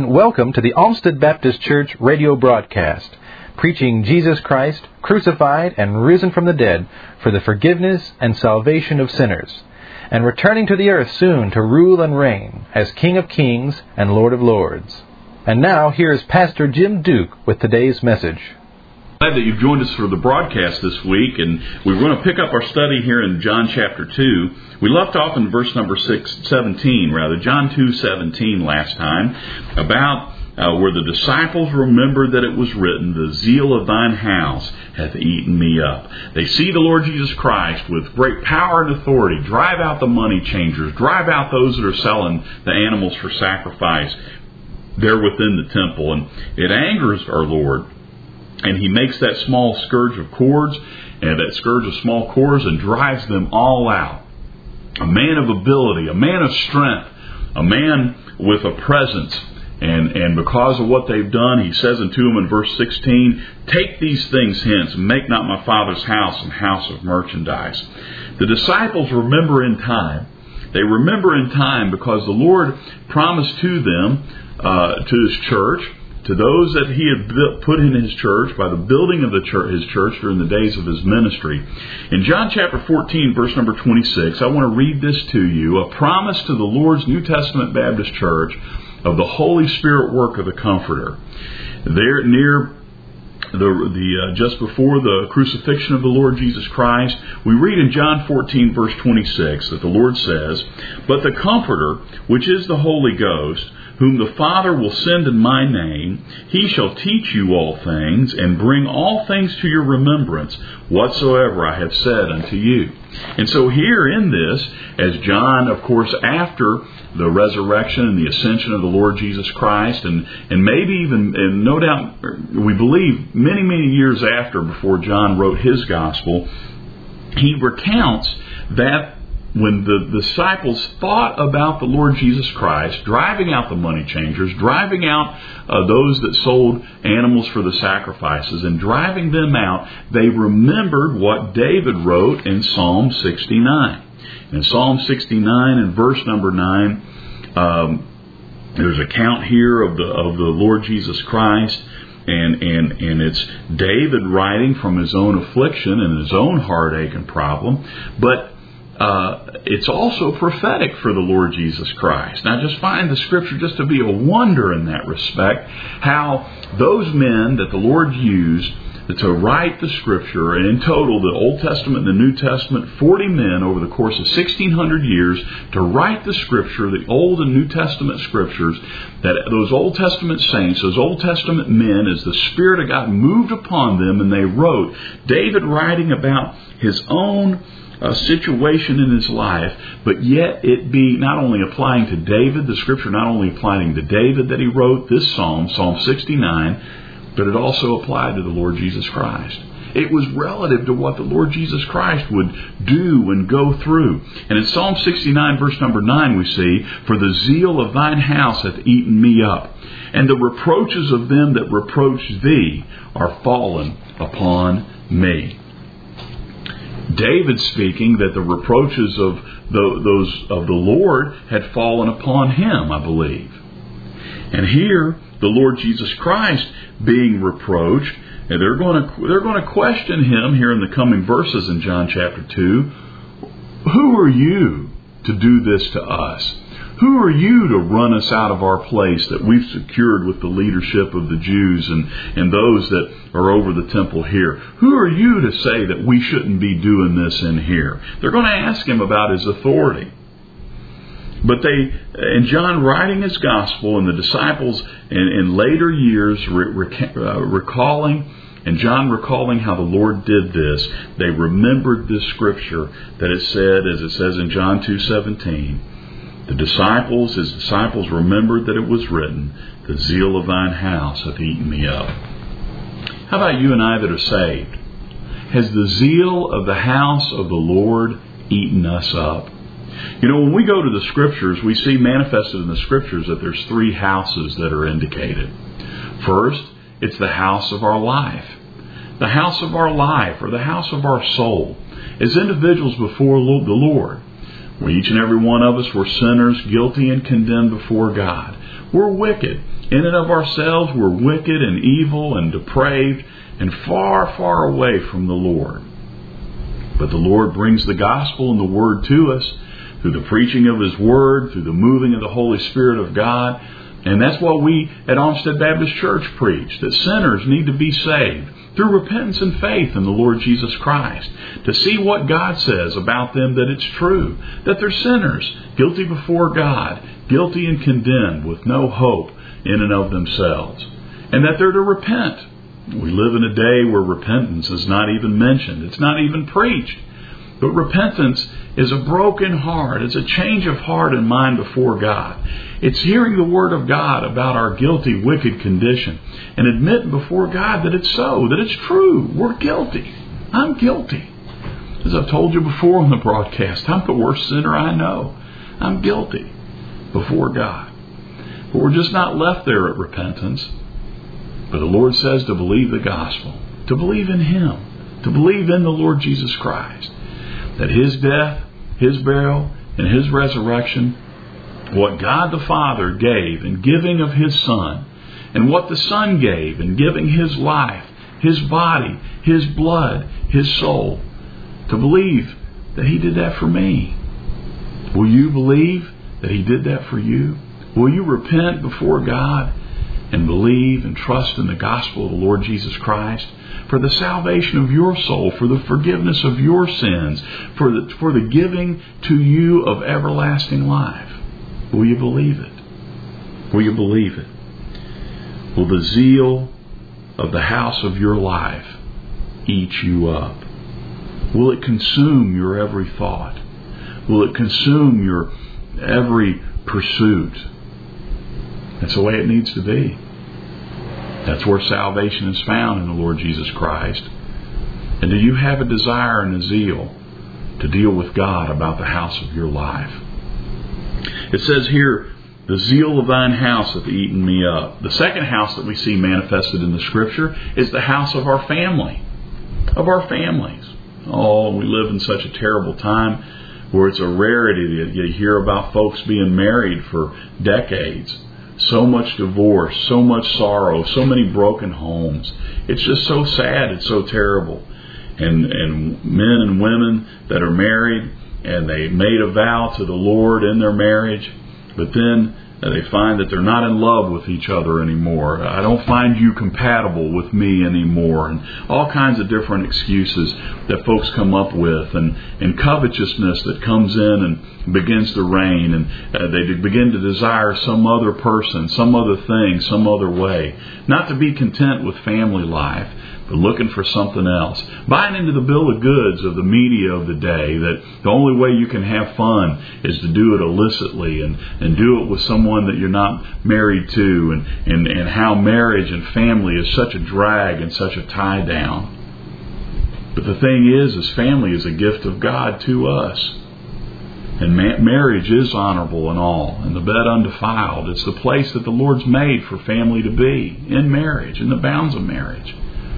welcome to the Olmsted Baptist Church radio broadcast, preaching Jesus Christ, crucified and risen from the dead for the forgiveness and salvation of sinners, and returning to the earth soon to rule and reign as King of Kings and Lord of Lords. And now, here is Pastor Jim Duke with today's message. Glad that you've joined us for the broadcast this week, and we're going to pick up our study here in John chapter 2. We left off in verse number 17, John 2:17 last time, about where the disciples remembered that it was written, "The zeal of thine house hath eaten me up." They see the Lord Jesus Christ with great power and authority drive out the money changers, drive out those that are selling the animals for sacrifice there within the temple, and it angers our Lord. And he makes that small scourge of cords, and that scourge of small cords, and drives them all out. A man of ability, a man of strength, a man with a presence. And because of what they've done, he says unto them in verse 16, "Take these things hence, and make not my Father's house an house of merchandise." The disciples remember in time. They remember in time because the Lord promised to them, to His church, to those that He had put in His church by the building of His church during the days of His ministry. In John chapter 14, verse number 26, I want to read this to you, a promise to the Lord's New Testament Baptist Church of the Holy Spirit work of the Comforter. There near just before the crucifixion of the Lord Jesus Christ, we read in John 14, verse 26, that the Lord says, "But the Comforter, which is the Holy Ghost, whom the Father will send in my name, He shall teach you all things, and bring all things to your remembrance, whatsoever I have said unto you." And so here in this, as John, of course, after the resurrection and the ascension of the Lord Jesus Christ, and maybe even, and no doubt, we believe, many, many years after, before John wrote his gospel, he recounts that when the disciples thought about the Lord Jesus Christ, driving out the money changers, driving out those that sold animals for the sacrifices, and driving them out, they remembered what David wrote in Psalm 69. In Psalm 69 and verse number 9, there's a count here of the Lord Jesus Christ, and it's David writing from his own affliction and his own heartache and problem, but it's also prophetic for the Lord Jesus Christ. Now, I just find the Scripture just to be a wonder in that respect, how those men that the Lord used to write the Scripture, and in total, the Old Testament and the New Testament, 40 men over the course of 1,600 years to write the Scripture, the Old and New Testament Scriptures, that those Old Testament saints, those Old Testament men, as the Spirit of God moved upon them and they wrote, David writing about his own situation in his life, but yet it be not only applying to David, the Scripture not only applying to David that he wrote this Psalm, Psalm 69, but it also applied to the Lord Jesus Christ. It was relative to what the Lord Jesus Christ would do and go through. And in Psalm 69, verse number 9, we see, "For the zeal of thine house hath eaten me up, and the reproaches of them that reproach thee are fallen upon me." David speaking that the reproaches of those of the Lord had fallen upon him, I believe. And here, the Lord Jesus Christ being reproached, and they're going to question him here in the coming verses in John chapter 2. Who are you to do this to us? Who are you to run us out of our place that we've secured with the leadership of the Jews and those that are over the temple here? Who are you to say that we shouldn't be doing this in here? They're going to ask him about his authority. But and John writing his gospel, and the disciples in later years recalling, and John recalling how the Lord did this, they remembered this Scripture that it said, as it says in John 2:17, his disciples remembered that it was written, "The zeal of thine house hath eaten me up." How about you and I that are saved? Has the zeal of the house of the Lord eaten us up? You know, when we go to the Scriptures, we see manifested in the Scriptures that there's three houses that are indicated. First, it's the house of our life. The house of our life, or the house of our soul, as individuals before the Lord. Each and every one of us were sinners, guilty and condemned before God. We're wicked. In and of ourselves, we're wicked and evil and depraved and far, far away from the Lord. But the Lord brings the gospel and the Word to us through the preaching of His Word, through the moving of the Holy Spirit of God. And that's what we at Olmsted Baptist Church preach, that sinners need to be saved through repentance and faith in the Lord Jesus Christ, to see what God says about them, that it's true, that they're sinners, guilty before God, guilty and condemned with no hope in and of themselves, and that they're to repent. We live in a day where repentance is not even mentioned. It's not even preached. But repentance is a broken heart. It's a change of heart and mind before God. It's hearing the Word of God about our guilty, wicked condition and admitting before God that it's so, that it's true. We're guilty. I'm guilty. As I've told you before on the broadcast, I'm the worst sinner I know. I'm guilty before God. But we're just not left there at repentance. But the Lord says to believe the gospel, to believe in Him, to believe in the Lord Jesus Christ, that His death, His burial, and His resurrection, what God the Father gave in giving of His Son, and what the Son gave in giving His life, His body, His blood, His soul, to believe that He did that for me. Will you believe that He did that for you? Will you repent before God and believe and trust in the gospel of the Lord Jesus Christ for the salvation of your soul, for the forgiveness of your sins, for the giving to you of everlasting life? Will you believe it? Will you believe it? Will the zeal of the house of your life eat you up? Will it consume your every thought? Will it consume your every pursuit? That's the way it needs to be. That's where salvation is found in the Lord Jesus Christ. And do you have a desire and a zeal to deal with God about the house of your life? It says here, the zeal of thine house hath eaten me up. The second house that we see manifested in the Scripture is the house of our family, of our families. Oh, we live in such a terrible time where it's a rarity that you hear about folks being married for decades. So much divorce, so much sorrow, so many broken homes. It's just so sad. It's so terrible. And men and women that are married and they made a vow to the Lord in their marriage, but then they find that they're not in love with each other anymore. I don't find you compatible with me anymore. And all kinds of different excuses that folks come up with. And covetousness that comes in and begins to reign. And they begin to desire some other person, some other thing, some other way. Not to be content with family life, but looking for something else. Buying into the bill of goods of the media of the day, that the only way you can have fun is to do it illicitly and do it with someone that you're not married to, and how marriage and family is such a drag and such a tie down. But the thing is family is a gift of God to us. And marriage is honorable and all, and the bed undefiled. It's the place that the Lord's made for family to be, in marriage, in the bounds of marriage.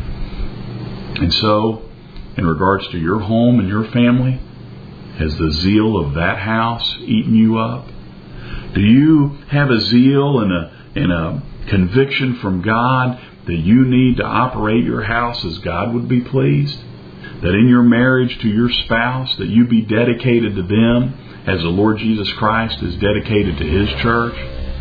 And so, in regards to your home and your family, has the zeal of that house eaten you up? Do you have a zeal and a conviction from God that you need to operate your house as God would be pleased? That in your marriage to your spouse, that you be dedicated to them as the Lord Jesus Christ is dedicated to His church?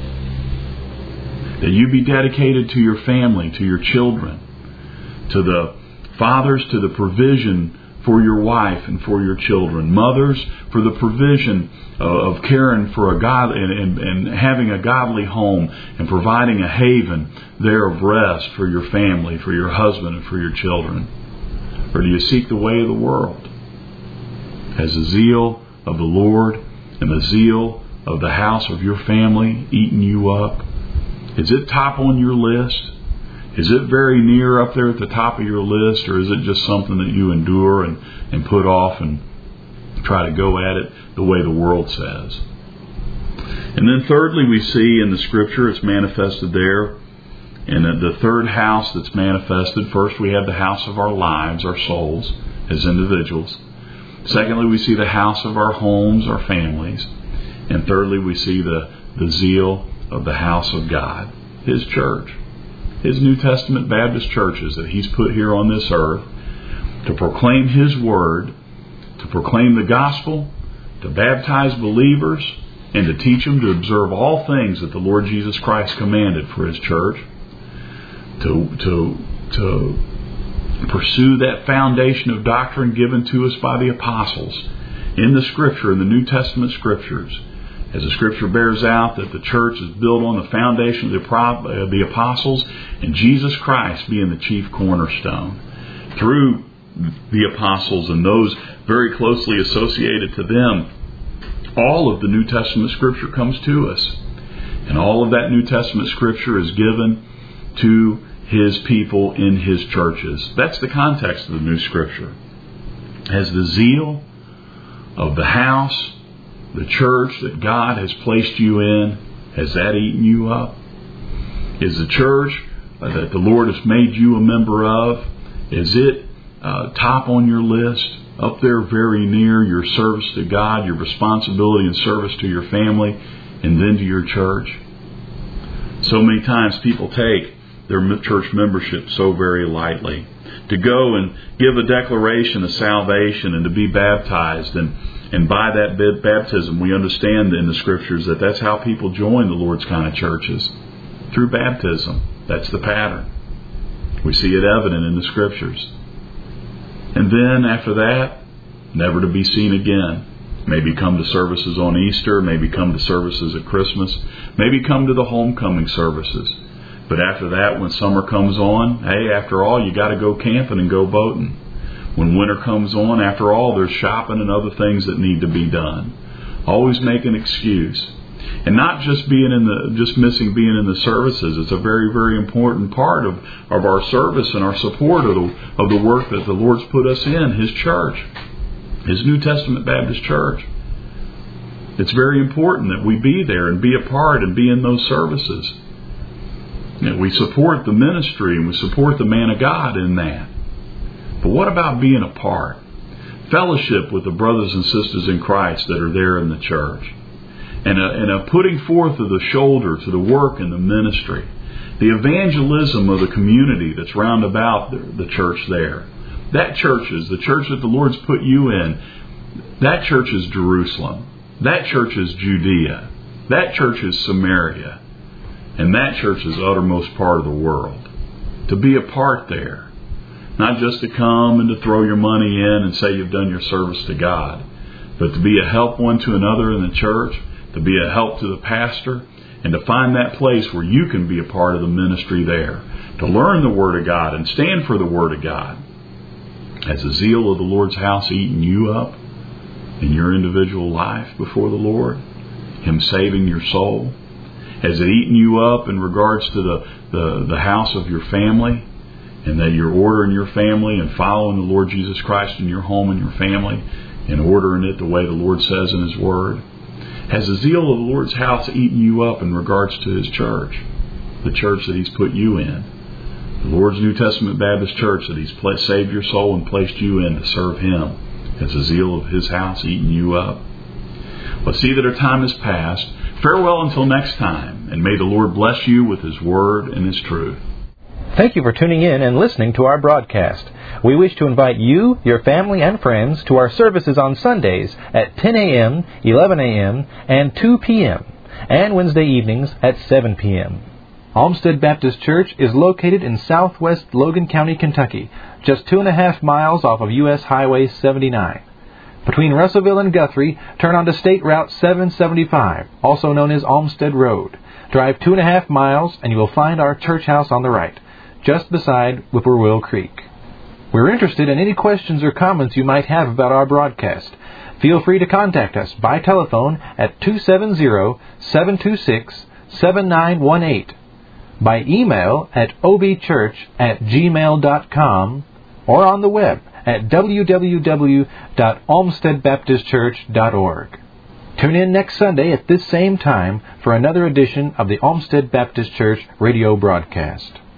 That you be dedicated to your family, to your children, to the fathers, to the provision for your wife and for your children. Mothers, for the provision of caring for a God and having a godly home and providing a haven there of rest for your family, for your husband and for your children. Or do you seek the way of the world? Has the zeal of the Lord and the zeal of the house of your family eaten you up? Is it top on your list? Is it very near up there at the top of your list, or is it just something that you endure and put off and try to go at it the way the world says? And then thirdly, we see in the Scripture, it's manifested there, and the third house that's manifested, first we have the house of our lives, our souls, as individuals. Secondly, we see the house of our homes, our families. And thirdly, we see the zeal of the house of God. His church, His New Testament Baptist churches that He's put here on this earth to proclaim His Word, to proclaim the gospel, to baptize believers, and to teach them to observe all things that the Lord Jesus Christ commanded for His church, to pursue that foundation of doctrine given to us by the apostles in the Scripture, in the New Testament Scriptures. As the Scripture bears out that the church is built on the foundation of the apostles and Jesus Christ being the chief cornerstone. Through the apostles and those very closely associated to them, all of the New Testament Scripture comes to us. And all of that New Testament Scripture is given to His people in His churches. That's the context of the New Scripture. Has the zeal of the house, the church that God has placed you in, has that eaten you up? Is the church that the Lord has made you a member of, is it top on your list, up there very near your service to God, your responsibility and service to your family, and then to your church? So many times people take their church membership so very lightly. To go and give a declaration of salvation and to be baptized, and by that baptism we understand in the Scriptures that that's how people join the Lord's kind of churches, through baptism. That's the pattern. We see it evident in the Scriptures. And then after that, never to be seen again. Maybe come to services on Easter, maybe come to services at Christmas, maybe come to the homecoming services. But after that, when summer comes on, hey, after all, you got to go camping and go boating. When winter comes on, after all, there's shopping and other things that need to be done. Always make an excuse. And not just missing being in the services. It's a very, very important part of our service and our support of the work that the Lord's put us in, His church, His New Testament Baptist church. It's very important that we be there and be a part and be in those services. And we support the ministry and we support the man of God in that. But what about being a part? Fellowship with the brothers and sisters in Christ that are there in the church. And a putting forth of the shoulder to the work and the ministry. The evangelism of the community that's round about the church there. That church is the church that the Lord's put you in. That church is Jerusalem. That church is Judea. That church is Samaria. And that church is the uttermost part of the world. To be a part there. Not just to come and to throw your money in and say you've done your service to God. But to be a help one to another in the church. To be a help to the pastor. And to find that place where you can be a part of the ministry there. To learn the Word of God and stand for the Word of God. Has the zeal of the Lord's house eaten you up in your individual life before the Lord? Him saving your soul? Has it eaten you up in regards to the house of your family? And that you're ordering your family and following the Lord Jesus Christ in your home and your family and ordering it the way the Lord says in His Word? Has the zeal of the Lord's house eaten you up in regards to His church? The church that He's put you in. The Lord's New Testament Baptist church that He's saved your soul and placed you in to serve Him. Has the zeal of His house eaten you up? Well, see that our time is past. Farewell until next time, and may the Lord bless you with His Word and His truth. Thank you for tuning in and listening to our broadcast. We wish to invite you, your family, and friends to our services on Sundays at 10 a.m., 11 a.m., and 2 p.m., and Wednesday evenings at 7 p.m. Olmsted Baptist Church is located in southwest Logan County, Kentucky, just 2.5 miles off of U.S. Highway 79. Between Russellville and Guthrie, turn onto State Route 775, also known as Olmsted Road. Drive 2.5 miles and you will find our church house on the right, just beside Whippoorwill Creek. We're interested in any questions or comments you might have about our broadcast. Feel free to contact us by telephone at 270-726-7918, by email at obchurch@gmail.com, or on the web at www.olmstedbaptistchurch.org. Tune in next Sunday at this same time for another edition of the Olmsted Baptist Church radio broadcast.